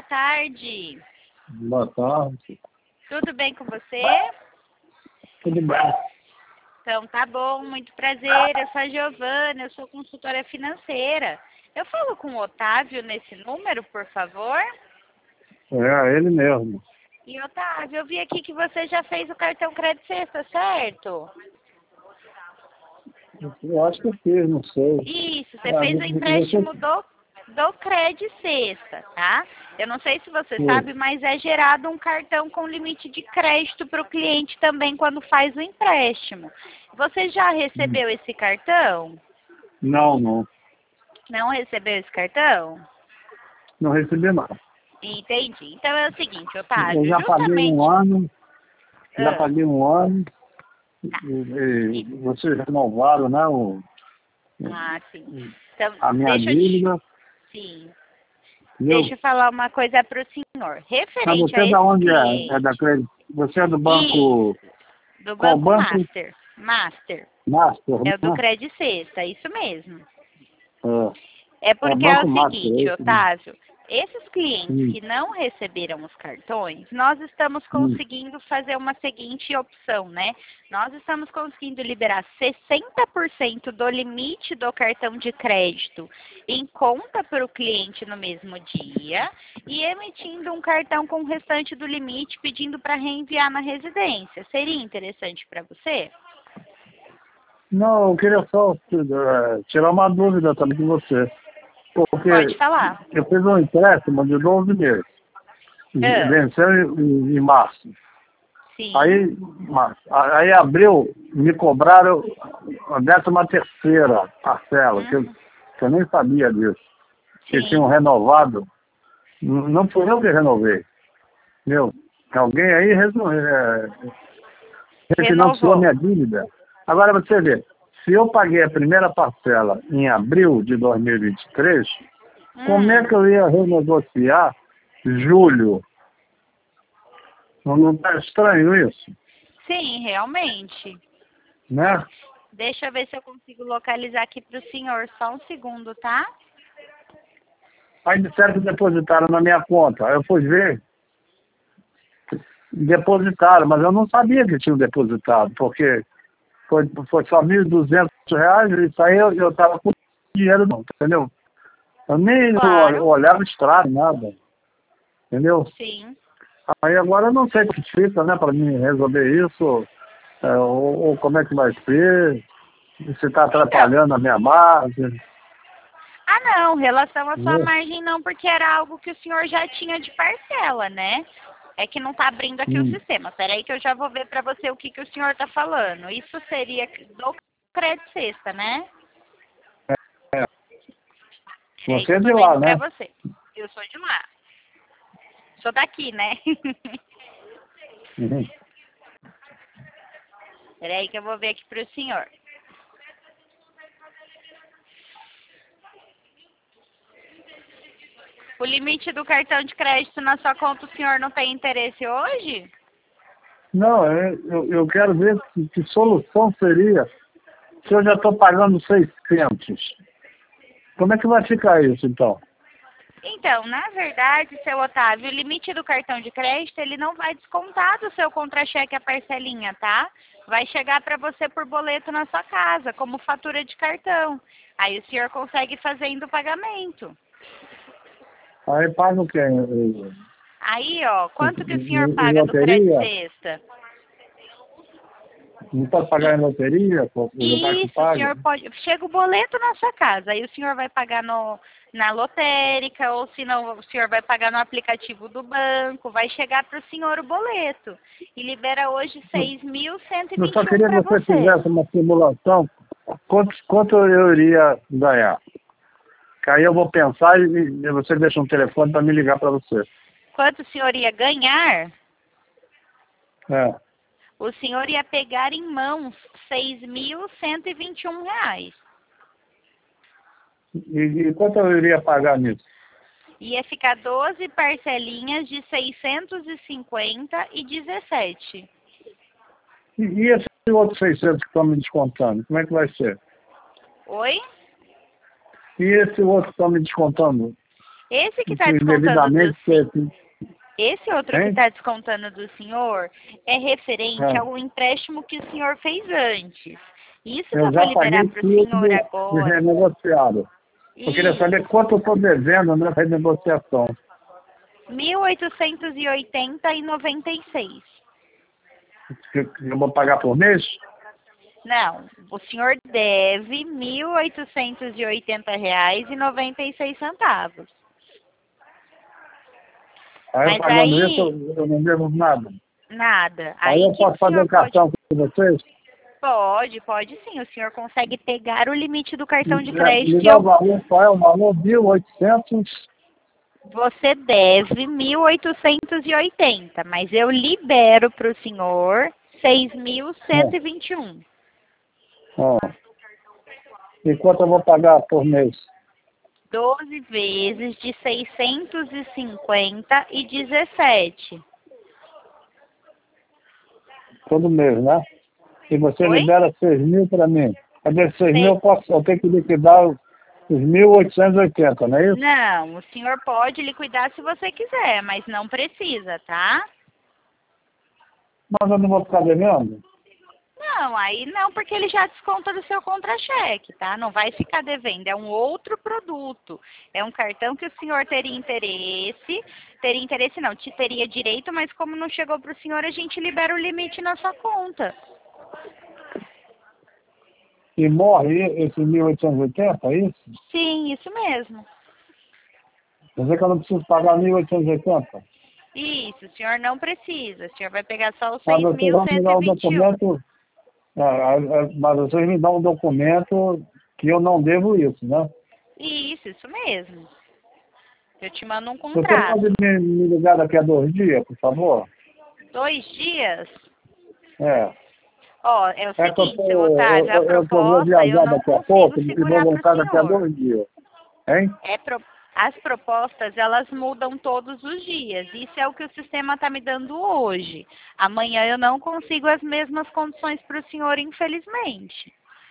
tarde. Boa tarde. Tudo bem com você? Tudo bem. Então tá bom, muito prazer. Eu sou a Giovana, eu sou consultora financeira. Eu falo com o Otávio nesse número, por favor? É, ele mesmo. E Otávio, eu vi aqui que você já fez o cartão Crédito Sexta, certo? Eu acho que eu fiz, não sei. Isso, você fez o empréstimo do Crédito Sexta, tá? Eu não sei se você sabe, mas é gerado um cartão com limite de crédito para o cliente também quando faz o empréstimo. Você já recebeu esse cartão? Não, não. Não recebeu esse cartão? Não recebi nada. Entendi. Então é o seguinte, Eu Otávio, já paguei justamente... um ano, já Ah, paguei um ano, tá. e vocês renovaram, né, Ah, sim. Então, a minha deixa eu te... dívida. Sim. Entendeu? Deixa eu falar uma coisa para o senhor. Mas Referente você a é da esse onde é? É da cliente... Crédito? Você é do Isso, banco... do Qual Banco banco? Master. Master. Master, É o do né? Crédito Sexta, isso mesmo. É, É é porque é Banco o Master, é seguinte, isso mesmo. Otávio, esses clientes que não receberam os cartões, nós estamos Hum. conseguindo fazer uma seguinte opção, né? Nós estamos conseguindo liberar 60% do limite do cartão de crédito em conta para o cliente no mesmo dia e emitindo um cartão com o restante do limite pedindo para reenviar na residência. Seria interessante para você? Não, eu queria só tirar uma dúvida também com você. Pode Porque falar. eu fiz um empréstimo de 12 meses. Ah, Venceu em março. sim, Aí abril, me cobraram a 13ª parcela, uhum, que eu nem sabia disso. Que tinham sim. renovado. Não fui eu que renovei. Meu, alguém aí refinanciou a Renovou. minha dívida. Agora você vê, se eu paguei a primeira parcela em abril de 2023, como é que eu ia renegociar julho? Não está estranho isso, Sim, realmente. né? Deixa eu ver se eu consigo localizar aqui para o senhor. Só um segundo, tá? Aí disseram que depositaram na minha conta. Aí eu fui ver, depositaram, mas eu não sabia que tinham depositado, porque foi só R$ 1.200, e isso aí eu estava com dinheiro não, entendeu? Eu nem Claro. olhava o extrato, nada, entendeu? Sim. Aí agora eu não sei o que fica, né, para mim resolver isso, ou como é que vai ser, se está Então, atrapalhando a minha margem, não, relação à sua entendeu? margem não, porque era algo que o senhor já tinha de parcela, né? É que não tá abrindo aqui o Hum. sistema. Peraí que eu já vou ver para você o que, que o senhor tá falando. Isso seria do Crédito Sexta, né? É, Peraí você que é eu tô de lá, vendo para né? você. Eu sou de lá. Sou daqui, né? Uhum. Peraí que eu vou ver aqui pro senhor. O limite do cartão de crédito na sua conta, o senhor não tem interesse hoje? Não, eu quero ver que solução seria se eu já estou pagando 600. Como é que vai ficar isso, então? Então, na verdade, seu Otávio, o limite do cartão de crédito, ele não vai descontar do seu contra-cheque a parcelinha, tá? Vai chegar para você por boleto na sua casa, como fatura de cartão. Aí o senhor consegue fazendo o pagamento. Aí paga o quê? Aí, ó, quanto que o senhor Em paga do crédito loteria? sexta? Não pode pagar em loteria? O lugar que Isso, o paga? senhor pode. Chega o boleto na sua casa, aí o senhor vai pagar na lotérica, ou se não, o senhor vai pagar no aplicativo do banco, vai chegar para o senhor o boleto. E libera hoje seis mil cento e Eu vinte só e um queria que para você você. fizesse uma simulação. Quanto eu iria ganhar? Que aí eu vou pensar e você deixa um telefone para me ligar para você. Quanto o senhor ia ganhar? É. O senhor ia pegar em mãos R$ 6.121. E quanto eu iria pagar nisso? Ia ficar 12 parcelinhas de 650,17. E esses outros 600 que estão me descontando, como é que vai ser? Oi? E esse outro que estão me descontando? Esse que está descontando indevidamente esse outro que está descontando do senhor é referente É. ao empréstimo que o senhor fez antes. Isso que Eu eu vou já liberar paguei para o tudo senhor de agora. renegociado. Eu queria saber quanto eu estou devendo na renegociação. 1.880,96. Que eu vou pagar por mês? Não, o senhor deve R$ 1.880,96. Aí Mas pagando aí, isso eu não devo nada. nada. Aí eu Que posso o fazer senhor o cartão com vocês? pode sim. O senhor consegue pegar o limite do cartão de Me crédito e dá o valor, qual é o valor? 1.800. você deve 1.880, mas eu libero para o senhor 6.121. Ó. E quanto eu vou pagar por mês? 12 vezes de 650,17. Todo mês, né? E você Oi? libera 6.000 para mim. Cadê 6.000? Eu tenho que liquidar os 1.880, não é isso? Não, o senhor pode liquidar se você quiser, mas não precisa, tá? Mas eu não vou ficar devendo? Não, aí não, porque ele já desconta do seu contra-cheque, tá? Não vai ficar devendo, é um outro produto. É um cartão que o senhor teria interesse não, teria direito, mas como não chegou para o senhor, a gente libera o limite na sua conta. E morre esse 1.880, é isso? Sim, isso mesmo. Quer dizer que eu não preciso pagar 1.880? Isso, o senhor não precisa, o senhor vai pegar só os Mas vocês vão me dar um 6.121. documento, mas vocês me dão um documento que eu não devo isso, né? Isso mesmo. Eu te mando um Você contrato. pode me ligar daqui a 2 dias, por favor? 2 dias? É. Ó, é o É que seguinte, seu Otávio, a eu vou proposta eu viajar não daqui a consigo pouco e vou segurar para o voltar daqui a senhor. 2 dias. Hein? As propostas, elas mudam todos os dias. Isso é o que o sistema está me dando hoje. Amanhã eu não consigo as mesmas condições para o senhor, infelizmente.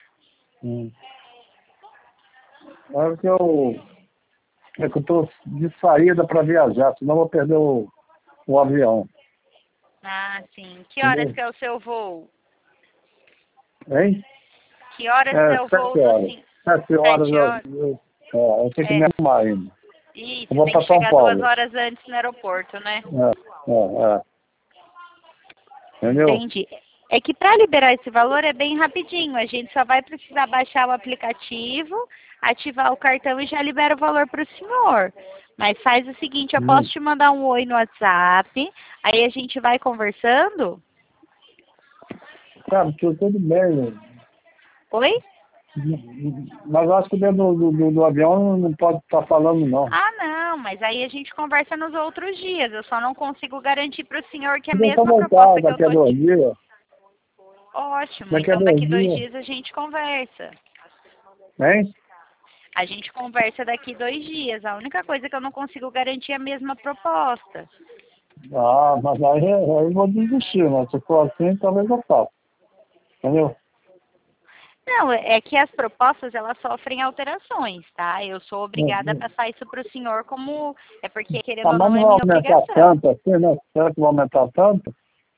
É que eu estou de saída para viajar, senão eu vou perder o avião. Ah, sim. Que horas Entendeu? que é o seu voo? Hein? Que horas que é o voo 7 do horas. senhor? 7 horas 7 horas? eu tenho que me É. arrumar ainda. Isso, Eu vou tem para que São chegar 2 Paulo. horas antes no aeroporto, né? É. Entendeu? Entendi. É que para liberar esse valor é bem rapidinho. A gente só vai precisar baixar o aplicativo, ativar o cartão e já libera o valor para o senhor. Mas faz o seguinte, eu posso te mandar um oi no WhatsApp, aí a gente vai conversando. Cara, tudo bem, né? Oi? Mas eu acho que dentro do avião não pode estar falando, não. Ah, não, mas aí a gente conversa nos outros dias. Eu só não consigo garantir para o senhor que é a Deixa eu mesma voltar proposta que eu daqui a tô 2 te... dias. Ótimo, Daqui a então 2 daqui 2 dias. dias a gente conversa. Hein? A gente conversa daqui 2 dias. A única coisa que eu não consigo garantir é a mesma proposta. Mas aí eu vou desistir, né? Se for assim, talvez eu faça. Entendeu? Não, é que as propostas, elas sofrem alterações, tá? Eu sou obrigada a passar isso para o senhor como... É porque, querendo ou Mas não, não é vai minha aumentar obrigação. tanto assim, né? Será que vai aumentar tanto?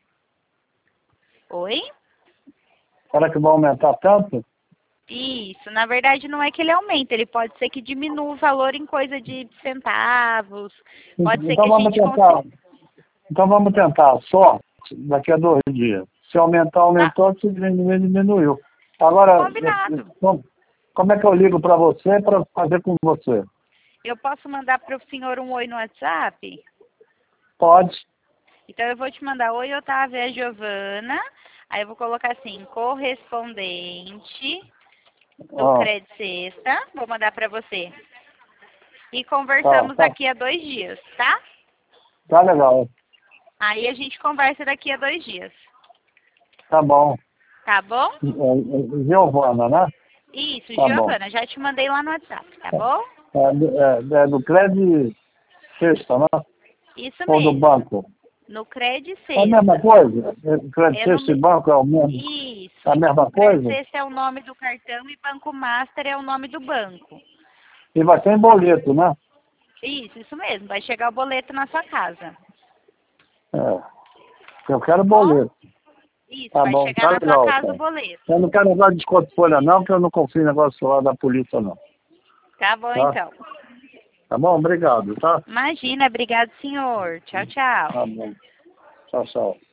Oi? Será que vai aumentar tanto? Isso, na verdade não é que ele aumente, ele pode ser que diminua o valor em coisa de centavos, pode ser que Então a vamos gente tentar. consiga... Então vamos tentar. Sorte daqui a 2 dias. Se aumentar, Tá, aumentou. Se diminuir, diminuiu. Agora, combinado. como é que eu ligo para você para fazer com você? Eu posso mandar para o senhor um oi no WhatsApp? Pode. Então eu vou te mandar oi, Otávio, é Giovana. Aí eu vou colocar assim, correspondente do Ó, Crédito Sexta. Vou mandar para você. E tá, conversamos tá, daqui a 2 dias, tá? tá legal. Aí a gente conversa daqui a 2 dias. Tá bom. Tá bom? Giovana, né? Isso, Tá bom. Giovana. Já te mandei lá no WhatsApp, tá bom? É do Crédito Sexta, né? Isso Ou do mesmo. banco? No Crédito É a mesma Sexta. coisa? Crédito É no... Sexta e banco é o mesmo? Isso. É a mesma Crédito coisa? Sexta é o nome do cartão e Banco Master é o nome do banco. E vai ter em boleto, né? Isso mesmo. Vai chegar o boleto na sua casa. É. Eu quero boleto. Isso, Tá vai bom, chegar tá na legal, sua casa cara. o boleto. Eu não quero negócio de desconto de folha não, porque eu não confio em negócio lá da polícia não. Tá bom, Tá? então. Tá bom? Obrigado, tá? Imagina, obrigado, senhor. Tchau, tchau. Tá bom. Tchau, tchau.